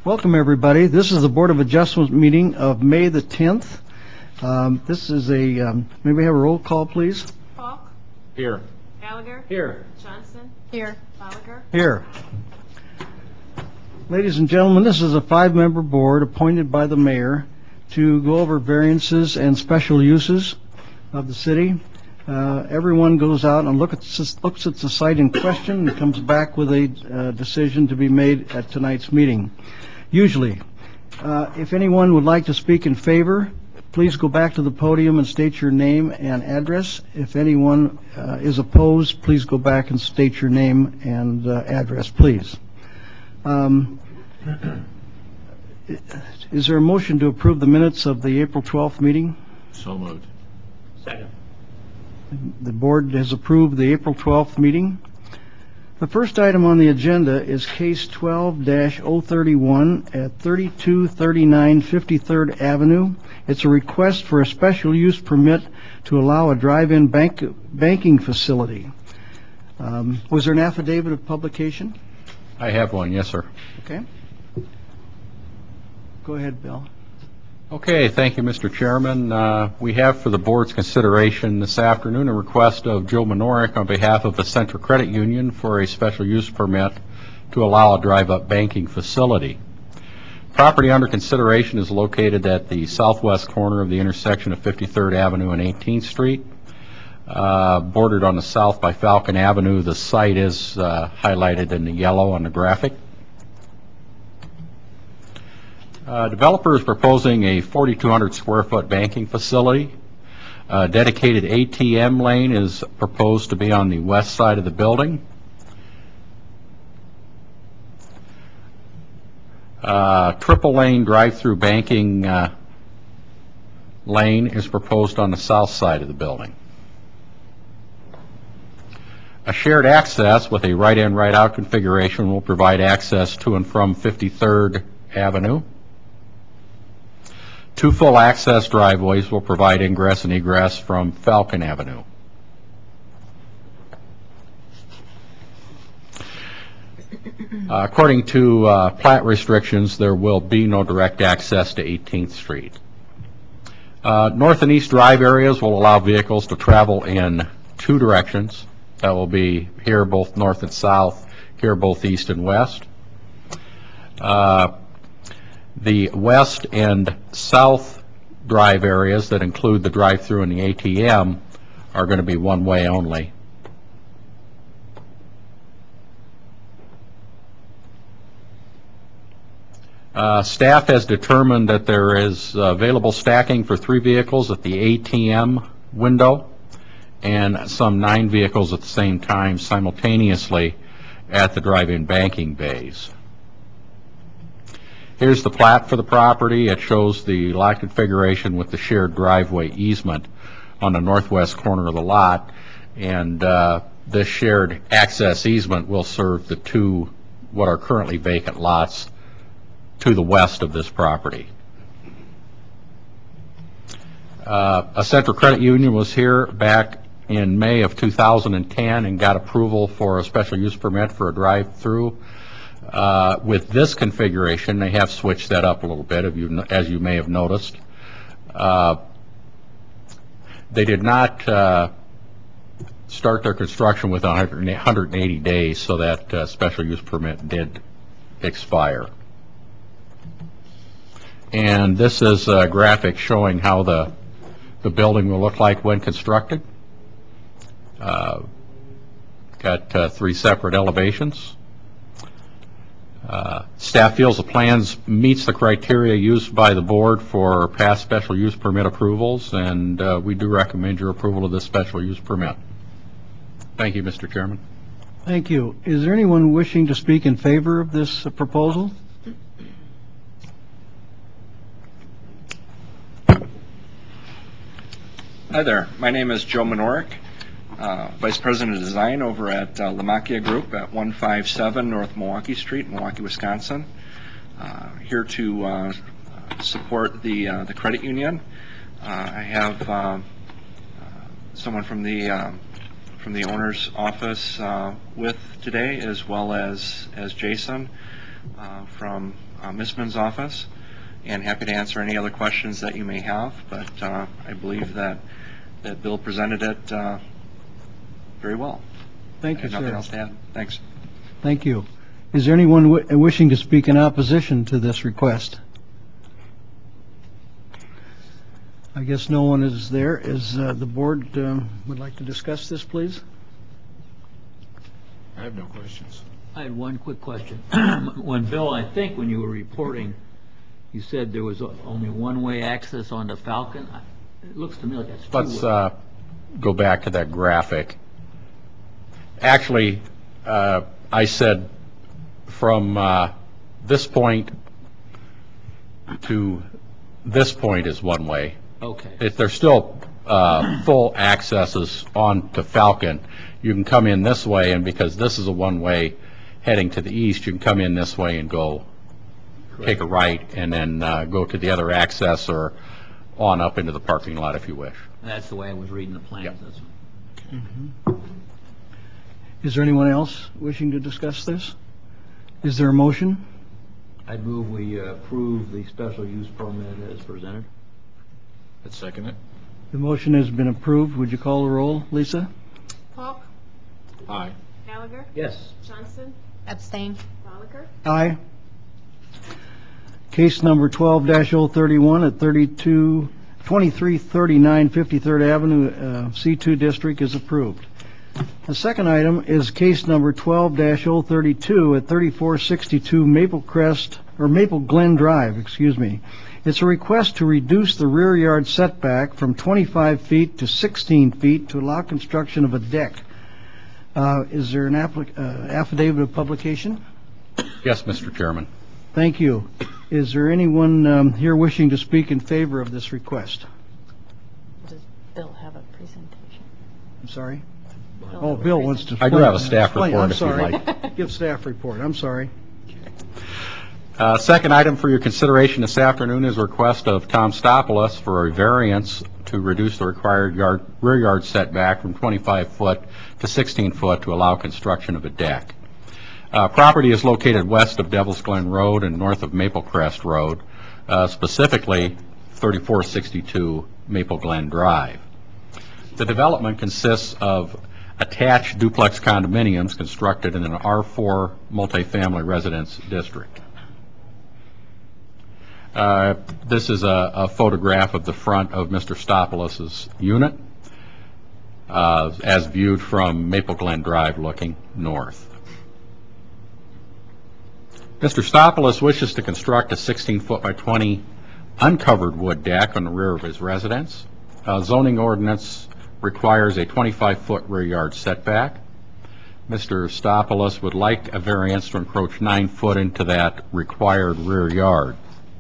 Welcome, everybody. This is the Board of Adjustment meeting of May the 10th. This is may we have a roll call, please? Falk? Here. Gallagher? Here. Johnson? Here. Bolliger? Here. Ladies and gentlemen, this is a 5-member board appointed by the mayor to go over variances and special uses of the city. Everyone goes out and looks at the site in question and comes back with a decision to be made at tonight's meeting. Usually, if anyone would like to speak in favor, please go back to the podium and state your name and address. If anyone is opposed, please go back and state your name and address, please. Is there a motion to approve the minutes of the April 12th meeting? So moved. Second. The board has approved the April 12th meeting. The first item on the agenda is case 12-031 at 3239 53rd Avenue. It's a request for a special use permit to allow a drive-in banking facility. Was there an affidavit of publication? I have one, yes, sir. Okay. Go ahead, Bill. Okay, thank you, Mr. Chairman. We have for the board's consideration this afternoon a request of Joe Minorik on behalf of the Central Credit Union for a special use permit to allow a drive-up banking facility. Property under consideration is located at the southwest corner of the intersection of 53rd Avenue and 18th Street. Bordered on the south by Falcon Avenue, the site is highlighted in the yellow on the graphic. Developer is proposing a 4,200 square foot banking facility. Dedicated ATM lane is proposed to be on the west side of the building. Triple lane drive-through banking lane is proposed on the south side of the building. A shared access with a right-in, right-out configuration will provide access to and from 53rd Avenue. 2 full access driveways will provide ingress and egress from Falcon Avenue. According to plat restrictions, there will be no direct access to 18th Street. North and east drive areas will allow vehicles to travel in 2 directions. That will be here both north and south, here both east and west. The west and south drive areas that include the drive-through and the ATM are going to be one-way only. Staff has determined that there is available stacking for 3 vehicles at the ATM window and some 9 vehicles at the same time simultaneously at the drive-in banking bays. Here's the plat for the property. It shows the lot configuration with the shared driveway easement on the northwest corner of the lot, and this shared access easement will serve the 2 what are currently vacant lots to the west of this property. A Central Credit Union was here back in May of 2010 and got approval for a special use permit for a drive-through. With this configuration, they have switched that up a little bit, as you may have noticed. They did not start their construction with 180 days, so that special use permit did expire. And this is a graphic showing how the building will look like when constructed. Got 3 separate elevations. Staff feels the plans meets the criteria used by the board for past special use permit approvals, and we do recommend your approval of this special use permit. Thank you, Mr. Chairman. Thank you. Is there anyone wishing to speak in favor of this proposal? Hi there. My name is Joe Minorik, Vice President of Design over at Lamachia Group at 157 North Milwaukee Street, Milwaukee, Wisconsin. Here to support the credit union. I have someone from the owner's office with today, as well as Jason from Ms. office, and happy to answer any other questions that you may have. But I believe that Bill presented it very well. Thank I you, have nothing sir. else to add. Thanks. Thank you. Is there anyone wishing to speak in opposition to this request? I guess no one is there. Is the board would like to discuss this, please? I have no questions. I had one quick question. When Bill, I think when you were reporting, you said there was only one-way access onto Falcon. It looks to me like that's Let's two-way. go back to that graphic. Actually, I said from this point to this point is one way. Okay. If there's still full accesses onto Falcon, you can come in this way, and because this is a one-way heading to the east, you can come in this way and go take a right and then go to the other access or on up into the parking lot if you wish. That's the way I was reading the plans. Yep. That's Is there anyone else wishing to discuss this? Is there a motion? I'd move we approve the special use permit as presented. Let's second it. The motion has been approved. Would you call the roll, Lisa? Falk, Aye. Gallagher, Yes. Johnson. Abstain. Gallagher. Aye. Case number 12-031 at 2339 53rd Avenue, C2 District is approved. The second item is case number 12-032 at 3462 Maple Glen Drive, excuse me. It's a request to reduce the rear yard setback from 25 feet to 16 feet to allow construction of a deck. Is there an affidavit of publication? Yes, Mr. Chairman. Thank you. Is there anyone here wishing to speak in favor of this request? Does Bill have a presentation? I'm sorry? Oh, Bill wants to. I do have a staff explain. report I'm if you'd sorry. like. Give staff report. I'm sorry. Second item for your consideration this afternoon is a request of Tom Stopoulos for a variance to reduce the required rear yard setback from 25 foot to 16 foot to allow construction of a deck. Property is located west of Devil's Glen Road and north of Maple Crest Road, specifically 3462 Maple Glen Drive. The development consists of attached duplex condominiums constructed in an R4 multifamily residence district. This is a photograph of the front of Mr. Stopoulos' unit as viewed from Maple Glen Drive looking north. Mr. Stopoulos wishes to construct a 16-foot by 20 uncovered wood deck on the rear of his residence. Zoning ordinance requires a 25-foot rear yard setback. Mr. Stopoulos would like a variance to encroach 9 foot into that required rear yard.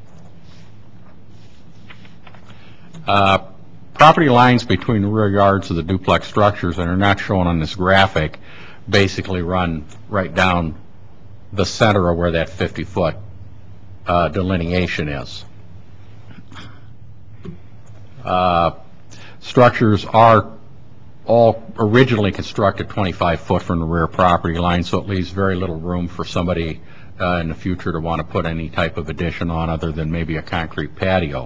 Property lines between the rear yards of the duplex structures that are not shown on this graphic basically run right down the center of where that 50-foot delineation is. Structures are all originally constructed 25 foot from the rear property line, so it leaves very little room for somebody in the future to want to put any type of addition on other than maybe a concrete patio.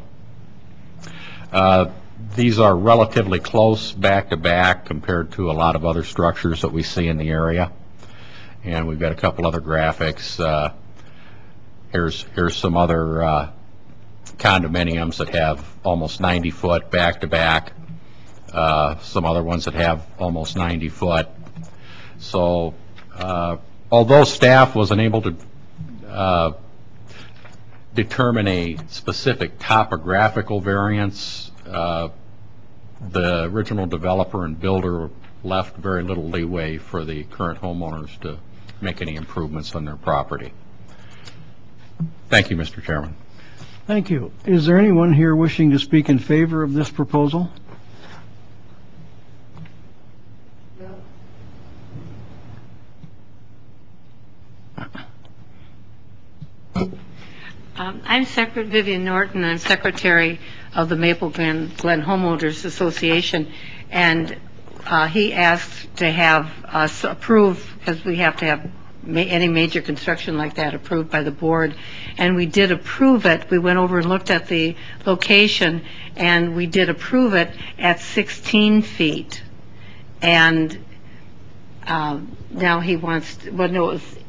These are relatively close back to back compared to a lot of other structures that we see in the area. And we've got a couple other graphics. Here's some other condominiums that have almost 90 foot back to back. Some other ones that have almost 90 foot. So although staff was unable to determine a specific topographical variance, the original developer and builder left very little leeway for the current homeowners to make any improvements on their property. Thank you, Mr. Chairman. Thank you. Is there anyone here wishing to speak in favor of this proposal? I'm Vivian Norton. I'm secretary of the Maple Glen Homeowners Association, and he asked to have us approve, because we have to have any major construction like that approved by the board. And we did approve it. We went over and looked at the location, and we did approve it at 16 feet. And now he wants, well, no, it was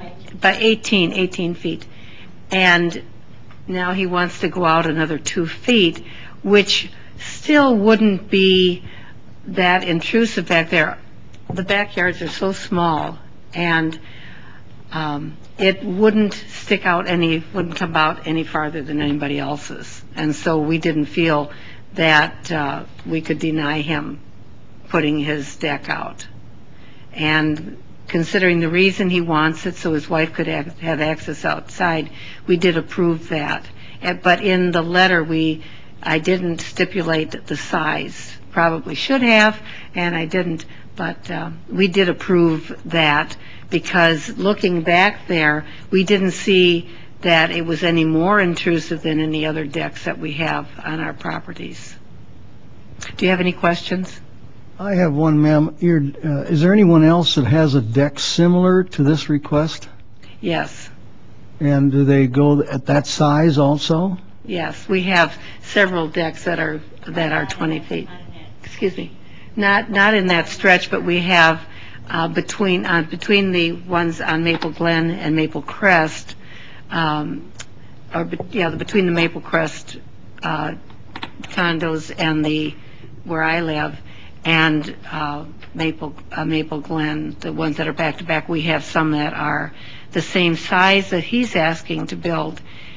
18 feet. And now he wants to go out another 2 feet, which still wouldn't be that intrusive back there. The backyards are so small, and it wouldn't stick out wouldn't come out any farther than anybody else's. And so we didn't feel that we could deny him putting his deck out. And considering the reason he wants it, so his wife could have access outside, we did approve that. But in the letter, I didn't stipulate the size. Probably should have, and I didn't. But we did approve that because looking back there, we didn't see that it was any more intrusive than any other decks that we have on our properties. Do you have any questions? I have one, ma'am. Is there anyone else that has a deck similar to this request? Yes. And do they go at that size also? Yes, we have several decks that are 20 feet. Excuse me. Not in that stretch, but we have between the ones on Maple Glen and Maple Crest, between the Maple Crest condos and where I live, and Maple Glen, the ones that are back to back, we have some that are the same size that he's asking to build,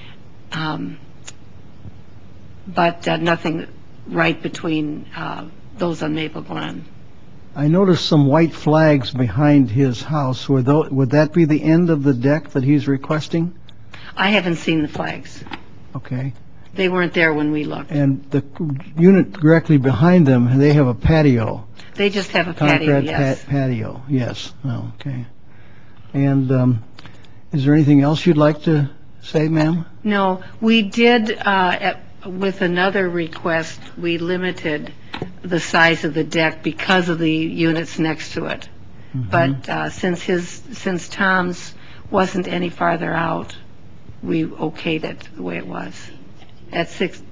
but nothing right between those on Maple Glen. I noticed some white flags behind his house. Would that be the end of the deck that he's requesting? I haven't seen the flags. Okay. They weren't there when we looked. And the unit directly behind them, they have a patio. They just have a patio, Concrete yes. patio, yes. Oh, okay. And is there anything else you'd like to say, ma'am? No, we did, with another request, we limited the size of the deck because of the units next to it. Mm-hmm. But since Tom's wasn't any farther out, we okayed it the way it was. At 16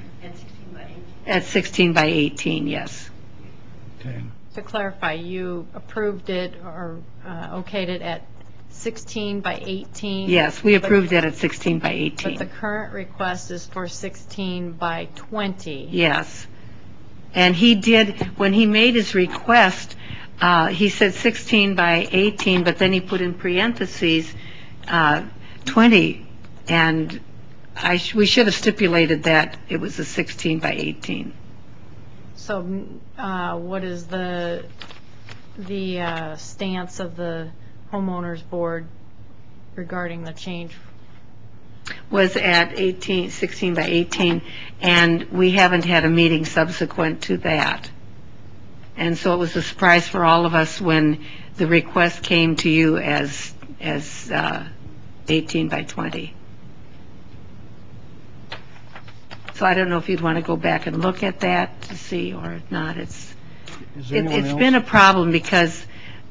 by 18, yes. Okay. To clarify, you approved it or okayed it at 16 by 18? Yes, we approved it at 16 by 18. But the current request is for 16 by 20? Yes. And he did, when he made his request, he said 16 by 18, but then he put in parentheses 20, and we should have stipulated that it was a 16 by 18. So what is the stance of the homeowners board regarding the change? Was at 16 by 18, and we haven't had a meeting subsequent to that. And so it was a surprise for all of us when the request came to you as 18 by 20. So I don't know if you'd want to go back and look at that to see or not. It's been a problem because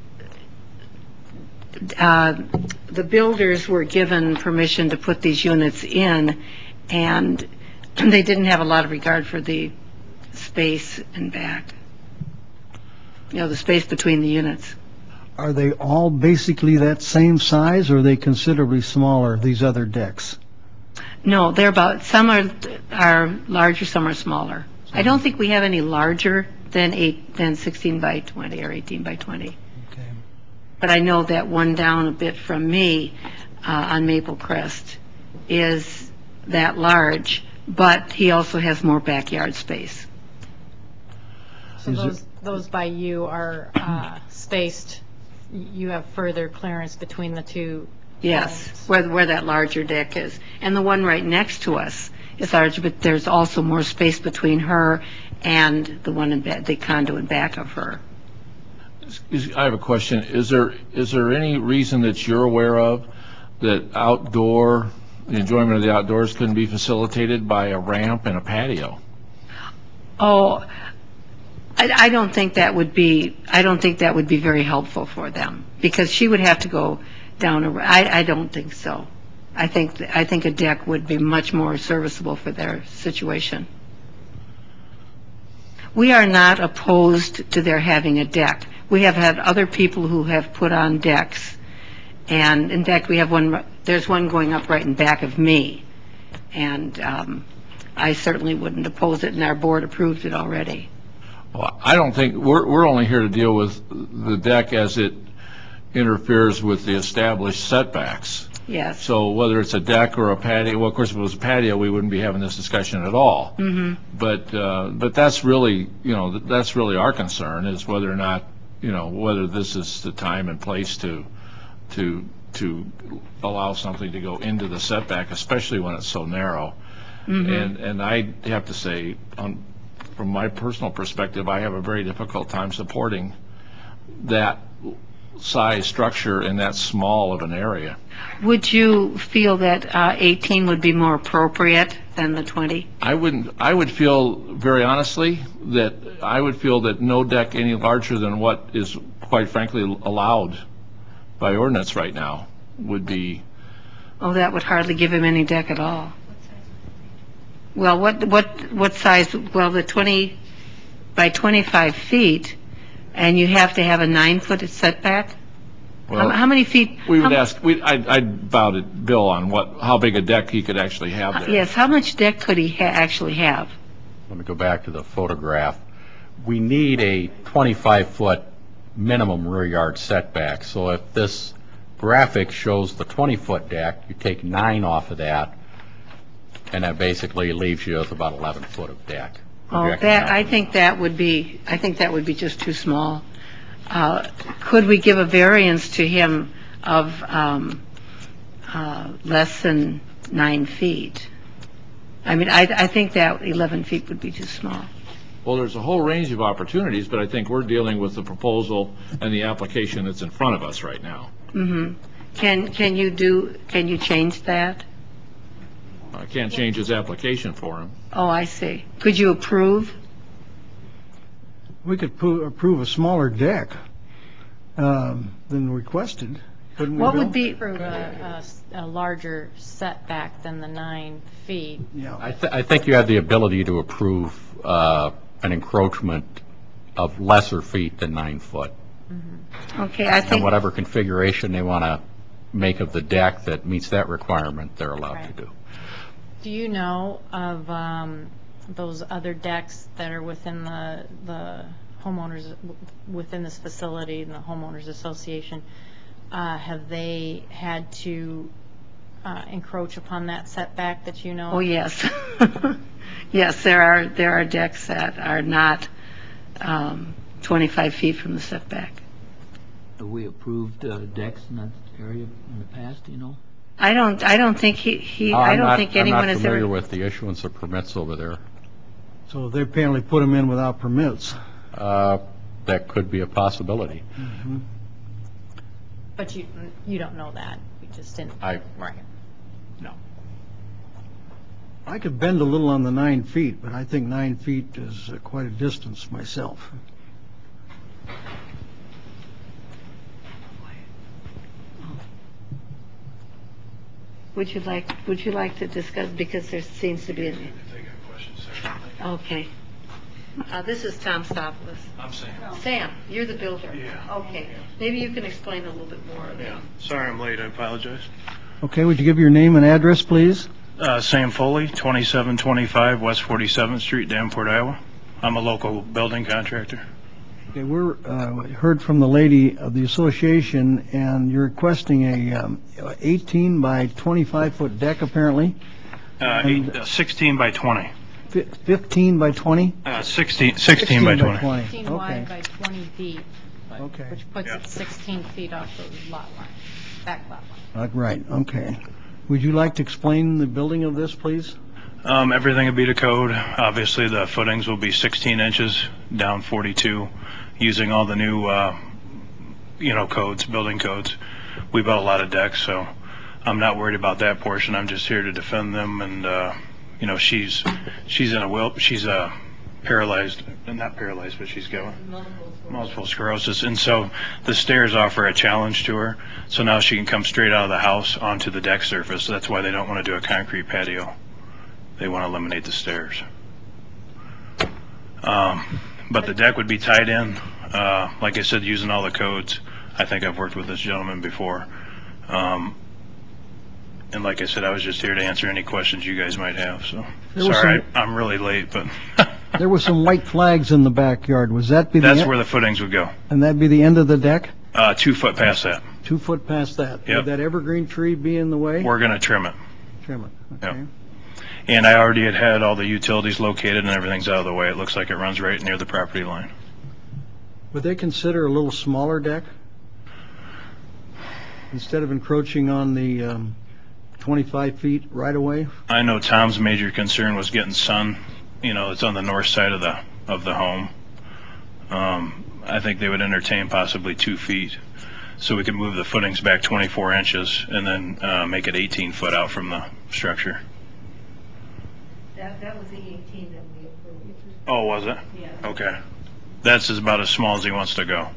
the builders were given permission to put these units in, and they didn't have a lot of regard for the space in back. The space between the units. Are they all basically that same size, or are they considerably smaller, these other decks? No, they're some are larger, some are smaller. I don't think we have any larger than 16 by 20 or 18 by 20. Okay. But I know that one down a bit from me on Maple Crest is that large, but he also has more backyard space. So those by you are spaced, you have further clearance between the two? Yes, where that larger deck is. And the one right next to us is larger, but there's also more space between her and the one the condo in back of her. I have a question. Is there any reason that you're aware of that the enjoyment of the outdoors couldn't be facilitated by a ramp and a patio? Oh, I don't think that would be very helpful for them, because she would have to go I don't think so. I think a deck would be much more serviceable for their situation. We are not opposed to their having a deck. We have had other people who have put on decks, and in fact, there's one going up right in back of me, and I certainly wouldn't oppose it, and our board approved it already. Well, I don't think, we're only here to deal with the deck as it interferes with the established setbacks. Yes. So whether it's a deck or a patio, well, of course, if it was a patio, we wouldn't be having this discussion at all. Mm-hmm. But that's really, that's really our concern, is whether or not, whether this is the time and place to allow something to go into the setback, especially when it's so narrow. Mm-hmm. And I have to say, from my personal perspective, I have a very difficult time supporting that size structure in that small of an area. Would you feel that 18 would be more appropriate than the 20? I would feel, very honestly, that I would feel that no deck any larger than what is, quite frankly, allowed by ordinance right now would be. Oh, that would hardly give him any deck at all. Well, what size? Well, the 20 by 25 feet, and you have to have a 9-foot setback? Well, how many feet? We would ask, I'd bow to Bill on how big a deck he could actually have there. Yes, how much deck could he actually have? Let me go back to the photograph. We need a 25-foot minimum rear yard setback. So if this graphic shows the 20-foot deck, you take 9 off of that, and that basically leaves you with about 11 foot of deck. Oh, I think that would be just too small. Could we give a variance to him of less than 9 feet? I mean, I think that 11 feet would be too small. Well, there's a whole range of opportunities, but I think we're dealing with the proposal and the application that's in front of us right now. Mm-hmm. Can you change that? I can't change his application for him. Oh, I see. Could you approve? We could approve a smaller deck than requested, couldn't we, What Bill? would be? Approve a larger setback than the 9 feet. Yeah. I think you have the ability to approve an encroachment of lesser feet than 9 foot. Okay, I And think. whatever configuration they want to make of the deck that meets that requirement, they're allowed to do. Do you know of those other decks that are within the homeowners, within this facility and the homeowners association? Have they had to encroach upon that setback that you know? Oh, yes. Yes, there are decks that are not 25 feet from the setback. Have we approved decks in that area in the past, do you know? I don't think I don't think anyone I'm has not familiar ever. with the issuance of permits over there. So they apparently put them in without permits. That could be a possibility. Mm-hmm. But you don't know that. You just didn't. Right. No. I could bend a little on the 9 feet, but I think 9 feet is quite a distance myself. Would you like to discuss, because there seems to be okay. This is Tom Stopoulos. I'm Sam. Sam, you're the builder. Yeah. Okay. Maybe you can explain a little bit more. Yeah. Sorry I'm late. I apologize. Okay, would you give your name and address, please? Sam Foley, 2725 West 47th Street, Davenport, Iowa. I'm a local building contractor. Okay, we're heard from the lady of the association, and you're requesting a 18 by 25 foot deck, apparently. 16 by 20. 15 by 20. 16 by 20. 15 Okay. wide by 20 deep, Okay. which puts it 16 feet off the lot line, back lot line. Right. Okay. Would you like to explain the building of this, please? Everything will be to code. Obviously, the footings will be 16 inches down 42, using all the new, codes, building codes. We built a lot of decks, so I'm not worried about that portion. I'm just here to defend them, and she's not paralyzed, but she's got multiple sclerosis. And so the stairs offer a challenge to her. So now she can come straight out of the house onto the deck surface. That's why they don't want to do a concrete patio. They want to eliminate the stairs. But the deck would be tied in, like I said, using all the codes. I think I've worked with this gentleman before. And like I said, I was just here to answer any questions you guys might have. So sorry, I'm really late, but There were some white flags in the backyard. Was that be the that's end? where the footings would go. And that'd be the end of the deck? 2 foot past that. 2 foot past that? Yep. Would that evergreen tree be in the way? We're going to trim it. Trim it, okay. Yep. And I already had all the utilities located and everything's out of the way. It looks like it runs right near the property line. Would they consider a little smaller deck? Instead of encroaching on the 25 feet right away? I know Tom's major concern was getting sun. You know, it's on the north side of the home. I think they would entertain possibly 2 feet, so we could move the footings back 24 inches and then make it 18 foot out from the structure. That was the 18 that we approved. Oh, was it? Yeah. Okay. That's about as small as he wants to go.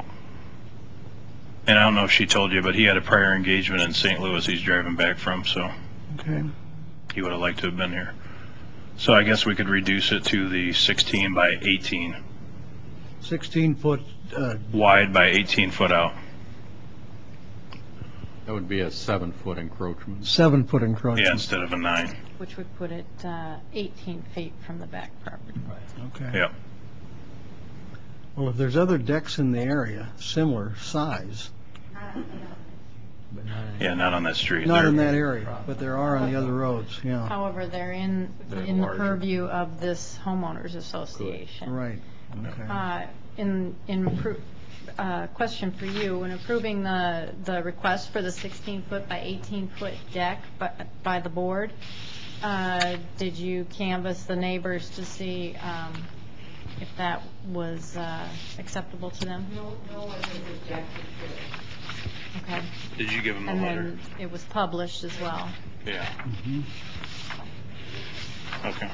And I don't know if she told you, but he had a prior engagement in St. Louis he's driving back from, so Okay. he would have liked to have been here. So I guess we could reduce it to the 16 by 18, 16 foot, wide by 18 foot out. That would be a 7-foot encroachment. 7 foot encroachment. Yeah, instead of a 9. Which would put it 18 feet from the back property. Okay. Yeah. Well, if there's other decks in the area, similar size, But not in- Yeah, not on that street. not They're- in that area, but there are on the other roads, yeah. However, they're in the larger. purview of this homeowners association. Right, okay. Question for you, when approving the request for the 16-foot by 18-foot deck by the board, did you canvass the neighbors to see if that was acceptable to them? No one has objected to it. Okay. Did you give him the And letter? then it was published as well. Yeah. Okay.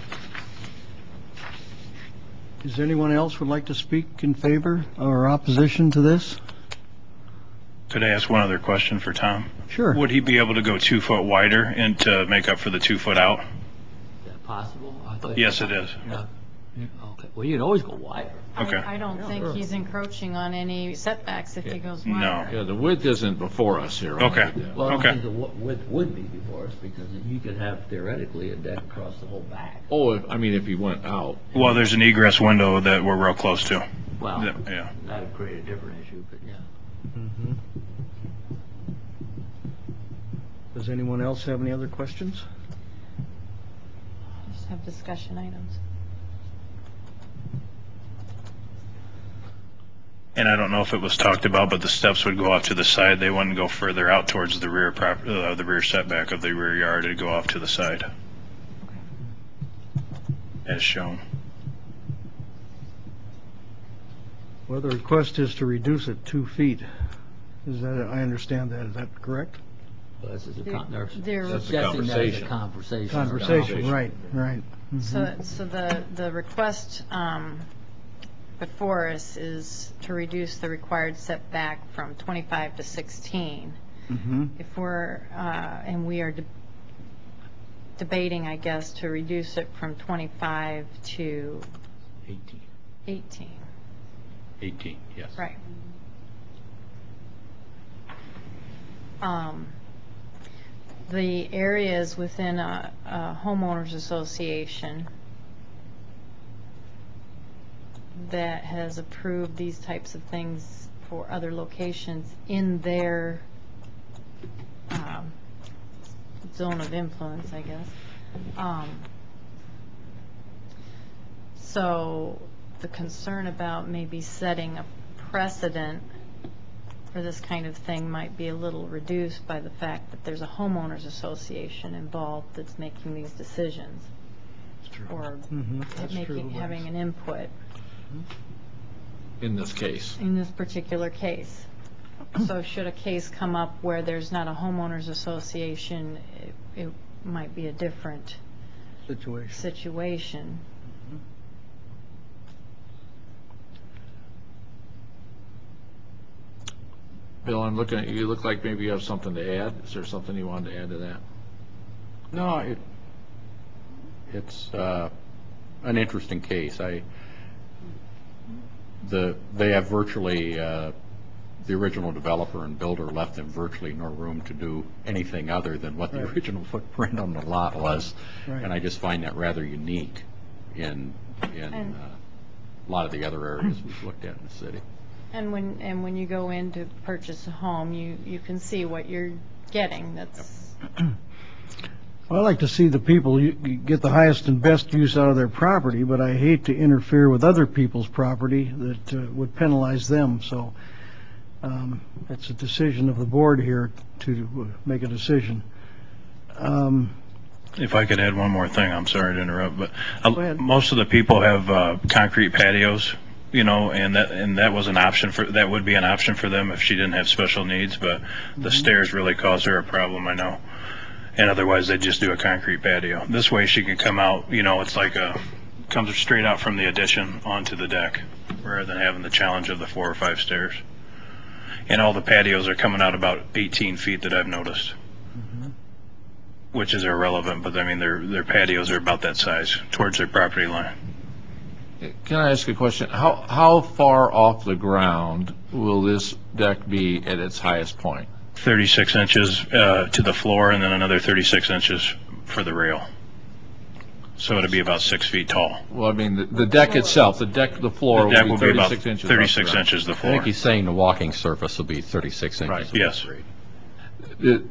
Is there anyone else would like to speak in favor or opposition to this? Could I ask one other question for Tom? Sure. Would he be able to go 2 foot wider and to make up for the 2 foot out? Is that possible? I thought- Yes, it is. Yeah. Okay, well, you can always go wider. Okay. I don't think he's encroaching on any setbacks if he goes No. wider. Yeah, the width isn't before us here. Okay. Well, I don't Okay. think the width would be before us, because you could have theoretically a deck across the whole back. Oh, if he went out. Well, there's an egress window that we're real close to. Well, Yeah. that would create a different issue, but yeah. Does anyone else have any other questions? Just have discussion items. And I don't know if it was talked about, but the steps would go off to the side. They wouldn't go further out towards the rear the rear setback of the rear yard. It'd go off to the side, as shown. Well, the request is to reduce it 2 feet. Is that, I understand that, is that correct? Well, this is a They're- That's a suggesting that as a conversation. Conversation, right, right. So the request before us is to reduce the required setback from 25 to 16. If we're, and we are debating, I guess, to reduce it from 25 to 18. 18. 18, yes. Right. The areas within a homeowners association that has approved these types of things for other locations in their zone of influence, I guess. So the concern about maybe setting a precedent for this kind of thing might be a little reduced by the fact that there's a homeowners association involved that's making these decisions. Or That's true. having an input In this case. in this particular case. So should a case come up where there's not a homeowners association, it might be a different Situation. situation. Bill, I'm looking at you, look like maybe you have something to add. Is there something you wanted to add to that? No, it's an interesting case. They have virtually, the original developer and builder left them virtually no room to do anything other than what the Right. original footprint on the lot was. Right. And I just find that rather unique in a lot of the other areas we've looked at in the city. And when you go in to purchase a home, you can see what you're getting. That's Well, I like to see the people you get the highest and best use out of their property, but I hate to interfere with other people's property that would penalize them. So it's a decision of the board here to make a decision. If I could add one more thing, I'm sorry to interrupt, but Go ahead. most of the people have concrete patios, and that was an option that would be an option for them if she didn't have special needs, but the stairs really cause her a problem, I know. And otherwise, they just do a concrete patio. This way, she can come out, it's like comes straight out from the addition onto the deck, rather than having the challenge of the 4 or 5 stairs. And all the patios are coming out about 18 feet that I've noticed, which is irrelevant, but I mean, their patios are about that size towards their property line. Can I ask a question? How far off the ground will this deck be at its highest point? 36 inches to the floor, and then another 36 inches for the rail. So it'll be about 6 feet tall. Well, I mean, the deck itself, the floor The deck will be 36 inches. off the 36 ground. inches the I floor. think he's saying the walking surface will be 36 inches. Right. above Yes. grade.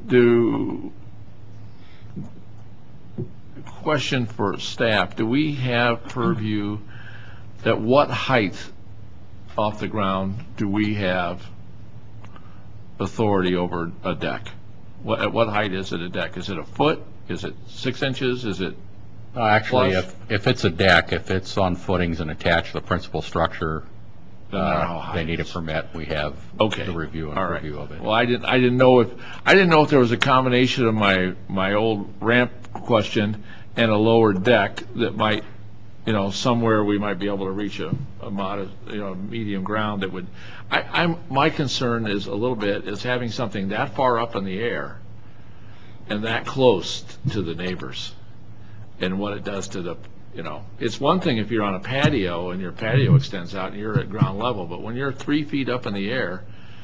Question for staff, do we have purview at what height off the ground do we have authority over a deck? At what height is it a deck? Is it a foot? Is it 6 inches? Is it Actually, flush? if it's a deck, if it's on footings and attached to the principal structure, Doesn't matter how high they it need a is. permit. We have Okay. the review and All right. review of it. Well, I didn't know if there was a combination of my old ramp question and a lower deck that might, somewhere we might be able to reach a modest, medium ground that would. My concern is a little bit is having something that far up in the air and that close to the neighbors, and what it does to the. It's one thing if you're on a patio and your patio extends out and you're at ground level, but when you're 3 feet up in the air,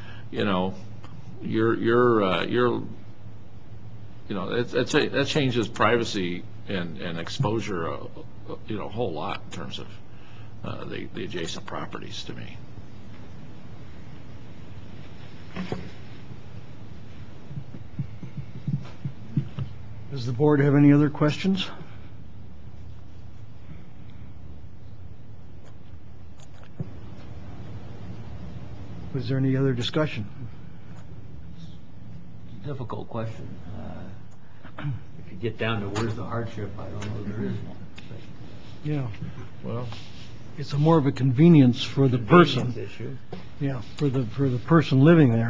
that changes privacy and exposure, a whole lot in terms of the adjacent properties to me. Does the board have any other questions? Was there any other discussion? Difficult question. If you get down to where's the hardship, I don't know if there is one. Yeah, Well, it's more of a convenience for the person. Convenience issue. Yeah, for the person living there.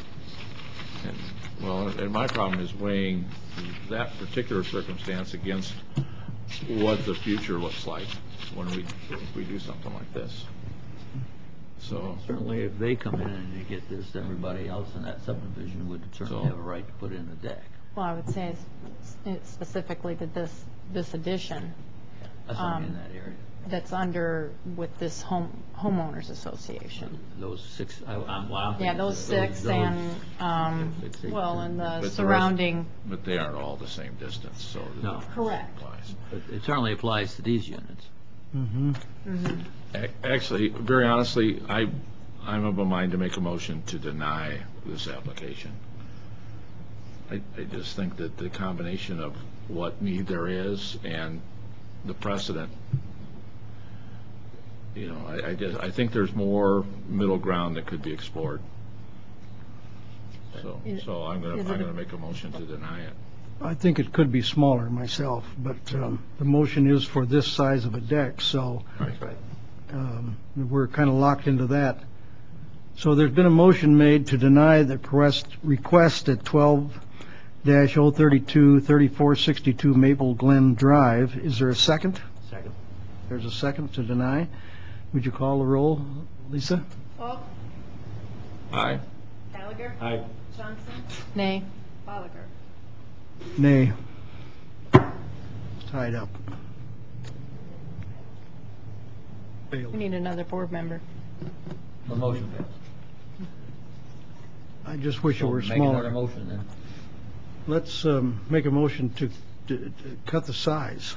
and my problem is weighing that particular circumstance against what the future looks like when we do something like this. So, Certainly, if they come in and they get this, everybody else in that subdivision would certainly have a right to put in a deck. well, I would say specifically to this addition That's not in that area. that's under with this homeowners association. Those 6, Yeah, those 6 and and the surrounding. but they aren't all the same distance, so the No. difference Correct. applies. But it certainly applies to these units. Actually, very honestly, I'm of a mind to make a motion to deny this application. I just think that the combination of what need there is and the precedent, I think there's more middle ground that could be explored. So I'm going to make a motion to deny it. I think it could be smaller myself, but the motion is for this size of a deck, so we're kind of locked into that. So there's been a motion made to deny the request at 12-032-3462 Maple Glen Drive. Is there a second? Second. There's a second to deny. Would you call the roll, Lisa? Aye. Gallagher? Aye. Johnson? Nay. Bolliger? Nay. Tied up. We Failed. need another board member. The motion fails. I just wish it So were make another smaller. motion then. Let's make a motion to cut the size.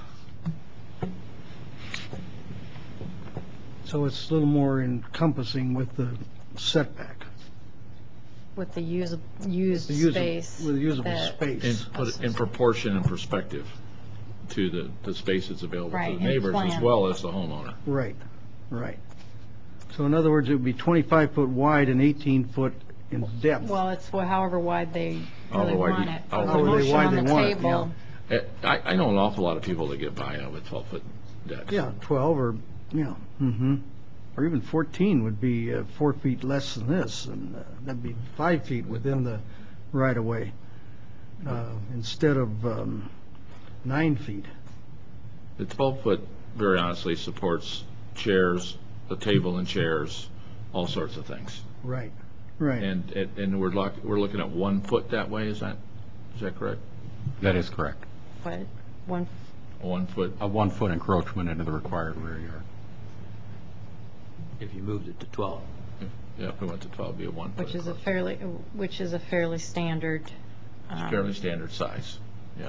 So it's a little more encompassing with the setback. With the used The usable- space. With the usable that- And space. put it in proportion and perspective to the space that's available Right, to in the neighbors as plan. well as the homeowner. Right, right. So in other words, it would be 25 foot wide and 18 foot in depth. Well, it's however wide they However really wide want you- it. however The motion wide on they the want it, table, I know an awful lot of people that get by with 12-foot decks. Yeah, 12 or, or even 14 would be 4 feet less than this, and that'd be 5 feet within the right-of-way, instead of 9 feet. The 12-foot, very honestly, supports chairs, a table and chairs, all sorts of things. Right, right. And we're looking at 1 foot that way, is that correct? That is correct. but one, 1 foot? A 1 foot encroachment into the required rear yard. If you moved it to 12. Yeah, if we went to 12, it'd be a 1 foot. which is a encroachment. fairly standard. It's fairly standard size, yeah.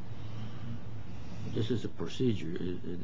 This is a procedure.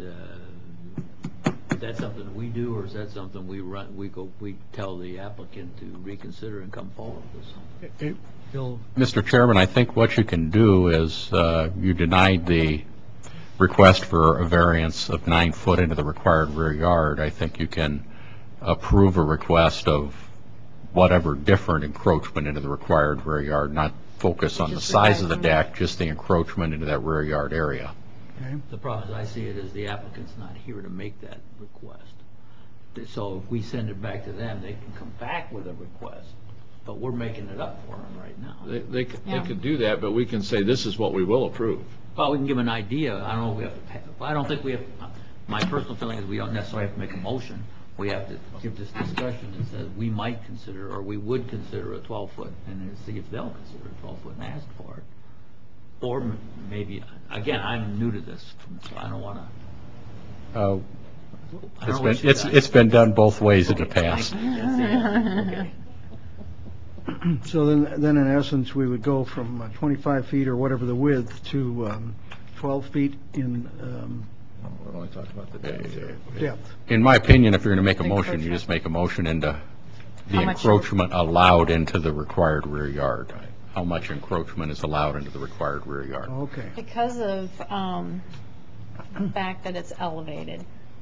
Is that something we do, or is that something we tell the applicant to reconsider and come forward with something? Bill, Mr. Chairman, I think what you can do is you denied the request for a variance of 9 foot into the required rear yard. I think you can approve a request of whatever different encroachment into the required rear yard, not focus on the Just size of the revising deck, just the encroachment into that rear yard area. okay, The problem, as I see it, is the applicant's not here to make that request. So if we send it back to them, they can come back with a request, but we're making it up for them right now. They Yeah. could do that, but we can say, this is what we will approve. Well, we can give them an idea. I don't know if we have to, I don't think we have, my personal feeling is we don't necessarily have to make a motion. We have to give this discussion and say, we might consider, or we would consider a 12-foot, and then see if they'll consider a 12-foot and ask for it. Or maybe, again, I'm new to this, so I don't want to. It's been done both ways in the past. Okay. so then in essence, we would go from 25 feet or whatever the width to 12 feet in We're only talking about the depth here. depth. In my opinion, if you're going to make a motion, you Encroachment. just make a motion into the How much- encroachment allowed into the required rear yard. How much encroachment is allowed into the required rear yard? Okay, Because of the fact that it's elevated,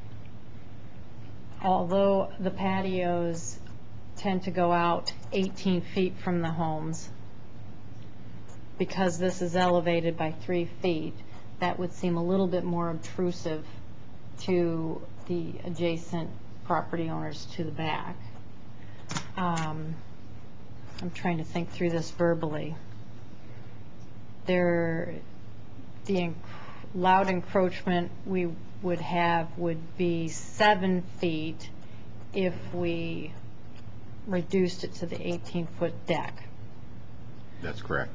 although the patios tend to go out 18 feet from the homes, because this is elevated by 3 feet, that would seem a little bit more obtrusive to the adjacent property owners to the back. I'm trying to think through this verbally. The allowed encroachment we would have would be 7 feet if we reduced it to the 18-foot deck. That's correct.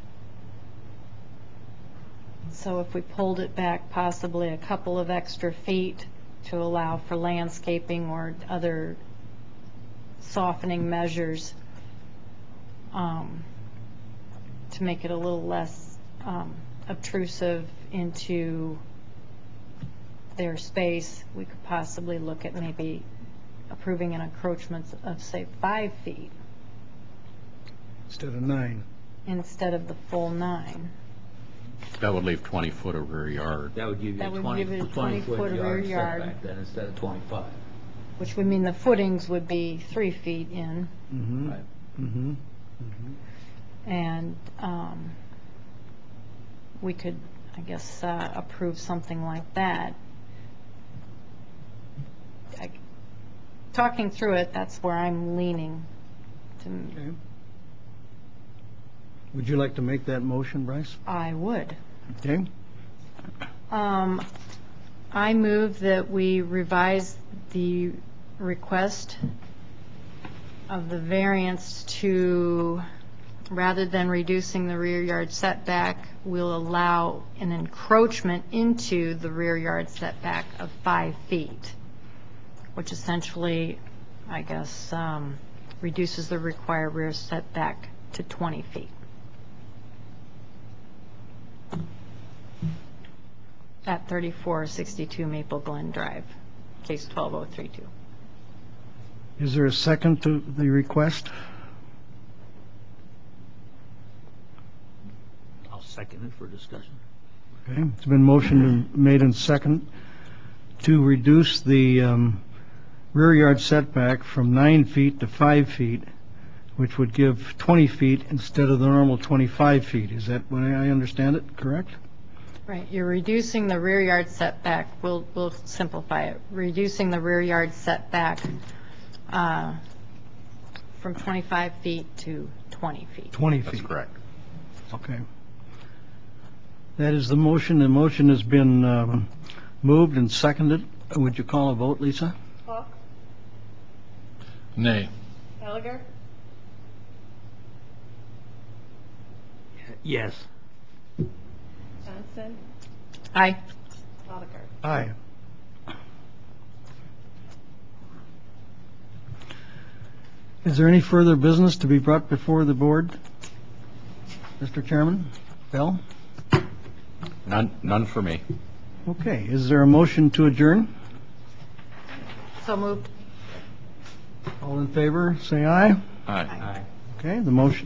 So if we pulled it back possibly a couple of extra feet to allow for landscaping or other softening measures, to make it a little less obtrusive into their space, we could possibly look at maybe approving an encroachment of, say, 5 feet instead of 9. instead of the full 9. That would leave 20 foot of rear yard. That would give you That a would 20 give it a 20 20-foot foot rear yard yard. setback then instead of 25. Which would mean the footings would be 3 feet in, Mm-hmm, Right. mm-hmm. and we could, I guess, approve something like that. Talking through it, that's where I'm leaning to. Okay. Would you like to make that motion, Bryce? I would. Okay, I move that we revise the request of the variance to, rather than reducing the rear yard setback, we'll allow an encroachment into the rear yard setback of 5 feet, which essentially, I guess, reduces the required rear setback to 20 feet. At 3462 Maple Glen Drive, case 12032. Is there a second to the request? I'll second it for discussion. Okay, it's been motioned and made and second to reduce the rear yard setback from 9 feet to 5 feet, which would give 20 feet instead of the normal 25 feet. Is that what I understand it, correct? Right, you're reducing the rear yard setback, we'll simplify it, reducing the rear yard setback from 25 feet to 20 feet. 20 feet. That's correct. Okay. That is the motion. The motion has been moved and seconded. Would you call a vote, Lisa? Hawk, Nay. Gallagher, Yes. Johnson, Aye. Lotiger. Aye. Is there any further business to be brought before the board? Mr. Chairman? Bill? None for me. Okay. Is there a motion to adjourn? So moved. All in favor, say aye. Aye. Aye. Okay, the motion